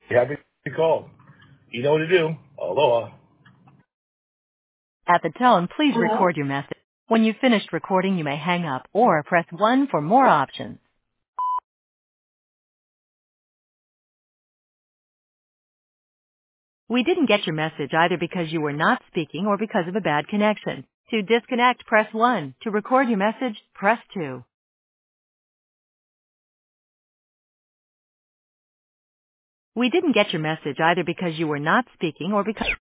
Happy to call. You know what to do. Aloha. At the tone, please record your message. When you've finished recording, you may hang up or press 1 for more options. We didn't get your message either because you were not speaking or because of a bad connection. To disconnect, press 1. To record your message, press 2. We didn't get your message either because you were not speaking or because